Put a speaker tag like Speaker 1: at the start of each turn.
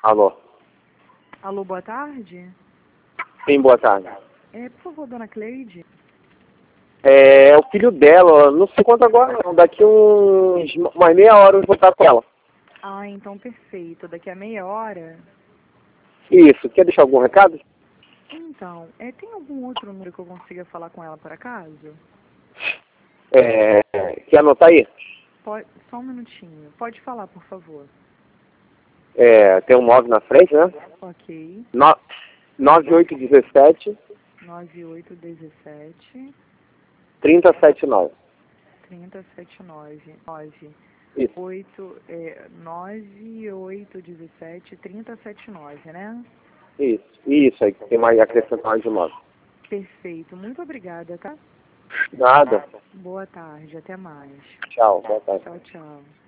Speaker 1: Alô?
Speaker 2: Alô, boa tarde.
Speaker 1: Sim, boa tarde.
Speaker 2: Por favor, dona Cleide.
Speaker 1: É o filho dela, não sei quanto agora não. Daqui umas meia hora eu vou estar com ela.
Speaker 2: Ah, então perfeito. Daqui a meia hora.
Speaker 1: Isso, quer deixar algum recado?
Speaker 2: Então, tem algum outro número que eu consiga falar com ela por acaso?
Speaker 1: Quer anotar aí?
Speaker 2: Só um minutinho. Pode falar, por favor.
Speaker 1: Tem um 9 na frente, né?
Speaker 2: Ok.
Speaker 1: 9817
Speaker 2: 9817
Speaker 1: 3079.
Speaker 2: 3079
Speaker 1: Isso,
Speaker 2: 9817 3079, né?
Speaker 1: isso aí, tem mais acrescentar mais de 9.
Speaker 2: Perfeito. Muito obrigada, tá?
Speaker 1: Nada.
Speaker 2: Boa tarde. Até mais.
Speaker 1: Tchau, boa tarde.
Speaker 2: Tchau, tchau.